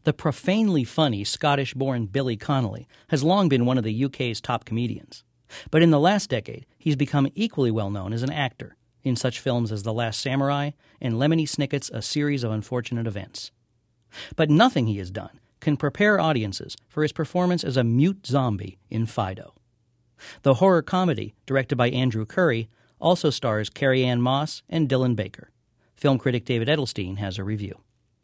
The profanely funny Scottish-born Billy Connolly has long been one of the UK's top comedians. But in the last decade, he's become equally well known as an actor in such films as The Last Samurai and Lemony Snicket's A Series of Unfortunate Events. But nothing he has done can prepare audiences for his performance as a mute zombie in Fido. The horror comedy, directed by Andrew Curry, also stars Carrie-Anne Moss and Dylan Baker. Film critic David Edelstein has a review.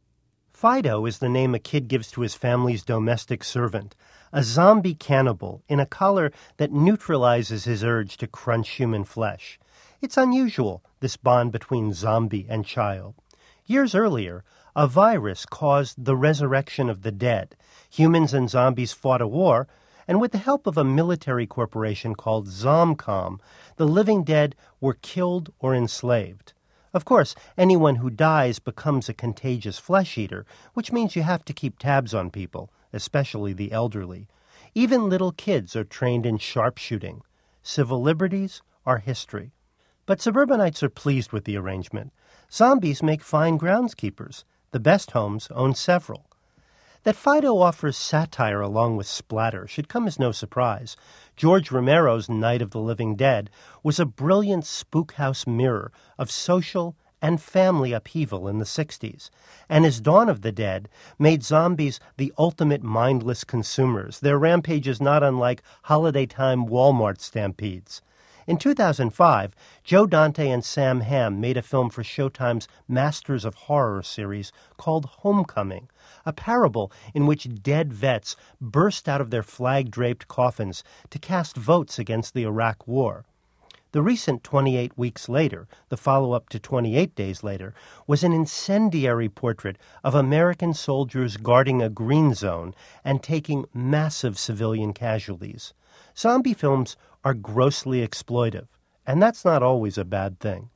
Fido is the name a kid gives to his family's domestic servant, a zombie cannibal in a collar that neutralizes his urge to crunch human flesh. It's unusual, this bond between zombie and child. Years earlier, a virus caused the resurrection of the dead. Humans and zombies fought a war, and with the help of a military corporation called Zomcom, the living dead were killed or enslaved. Of course, anyone who dies becomes a contagious flesh eater, which means you have to keep tabs on people, especially the elderly. Even little kids are trained in sharpshooting. Civil liberties are history. But suburbanites are pleased with the arrangement. Zombies make fine groundskeepers. The best homes own several. That Fido offers satire along with splatter should come as no surprise. George Romero's Night of the Living Dead was a brilliant spookhouse mirror of social and family upheaval in the 60s, and his Dawn of the Dead made zombies the ultimate mindless consumers, their rampages not unlike holiday-time Walmart stampedes. In 2005, Joe Dante and Sam Hamm made a film for Showtime's Masters of Horror series called Homecoming, a parable in which dead vets burst out of their flag-draped coffins to cast votes against the Iraq War. The recent 28 Weeks Later, the follow-up to 28 Days Later, was an incendiary portrait of American soldiers guarding a green zone and taking massive civilian casualties. Zombie films are grossly exploitive, and that's not always a bad thing.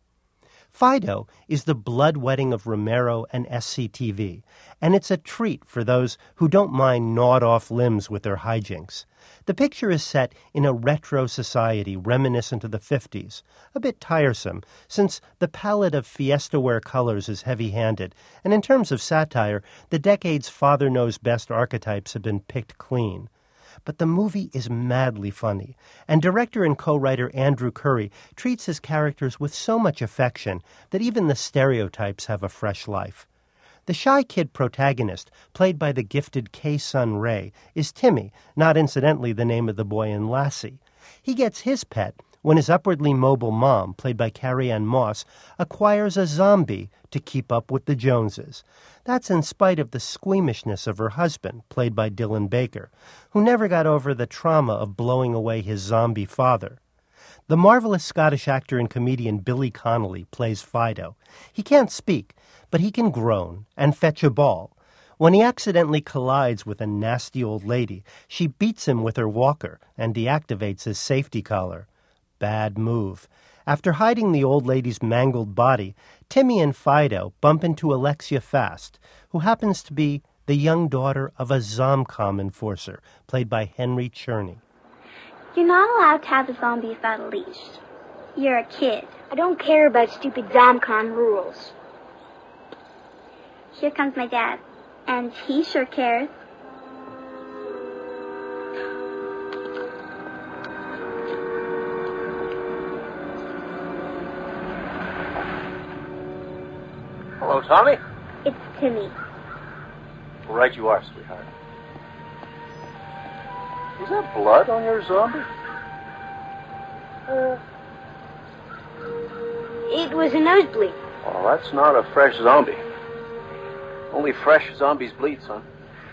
Fido is the bloodletting of Romero and SCTV, and it's a treat for those who don't mind gnawed-off limbs with their hijinks. The picture is set in a retro society reminiscent of the 50s, a bit tiresome, since the palette of fiesta-wear colors is heavy-handed, and in terms of satire, the decade's father-knows-best archetypes have been picked clean. But the movie is madly funny, and director and co-writer Andrew Curry treats his characters with so much affection that even the stereotypes have a fresh life. The shy kid protagonist, played by the gifted Kay-Sun Ray, is Timmy, not incidentally the name of the boy in Lassie. He gets his pet when his upwardly mobile mom, played by Carrie-Anne Moss, acquires a zombie to keep up with the Joneses. That's in spite of the squeamishness of her husband, played by Dylan Baker, who never got over the trauma of blowing away his zombie father. The marvelous Scottish actor and comedian Billy Connolly plays Fido. He can't speak, but he can groan and fetch a ball. When he accidentally collides with a nasty old lady, she beats him with her walker and deactivates his safety collar. Bad move. After hiding the old lady's mangled body, Timmy and Fido bump into Alexia Fast, who happens to be the young daughter of a Zomcom enforcer, played by Henry Cherney. You're not allowed to have a zombie without a leash. You're a kid. I don't care about stupid Zomcom rules. Here comes my dad, and he sure cares. Hello, Tommy. It's Timmy. Right you are, sweetheart. Is that blood on your zombie? It was a nosebleed. Oh, that's not a fresh zombie. Only fresh zombies bleed, son.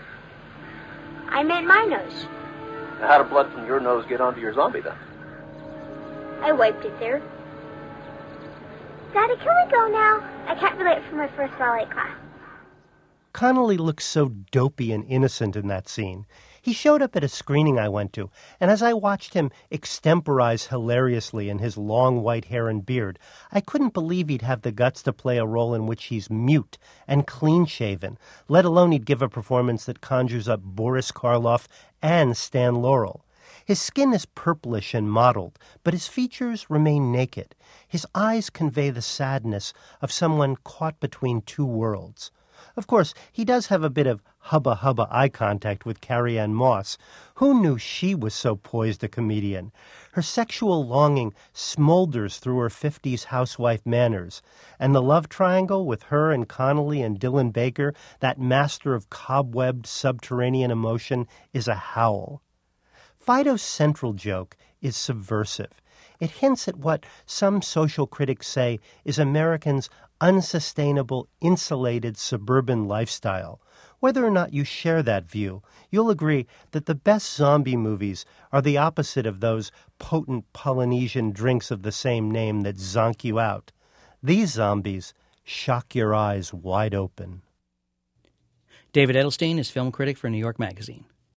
I meant my nose. Now, how did blood from your nose get onto your zombie, then? I wiped it there. Daddy, can we go now? I can't be late for my first ballet class. Connolly looks so dopey and innocent in that scene. He showed up at a screening I went to, and as I watched him extemporize hilariously in his long white hair and beard, I couldn't believe he'd have the guts to play a role in which he's mute and clean-shaven, let alone he'd give a performance that conjures up Boris Karloff and Stan Laurel. His skin is purplish and mottled, but his features remain naked. His eyes convey the sadness of someone caught between two worlds. Of course, he does have a bit of hubba-hubba eye contact with Carrie-Anne Moss. Who knew she was so poised a comedian? Her sexual longing smolders through her 50s housewife manners, and the love triangle with her and Connolly and Dylan Baker, that master of cobwebbed subterranean emotion, is a howl. Fido's central joke is subversive. It hints at what some social critics say is Americans' unsustainable, insulated suburban lifestyle. Whether or not you share that view, you'll agree that the best zombie movies are the opposite of those potent Polynesian drinks of the same name that zonk you out. These zombies shock your eyes wide open. David Edelstein is film critic for New York Magazine.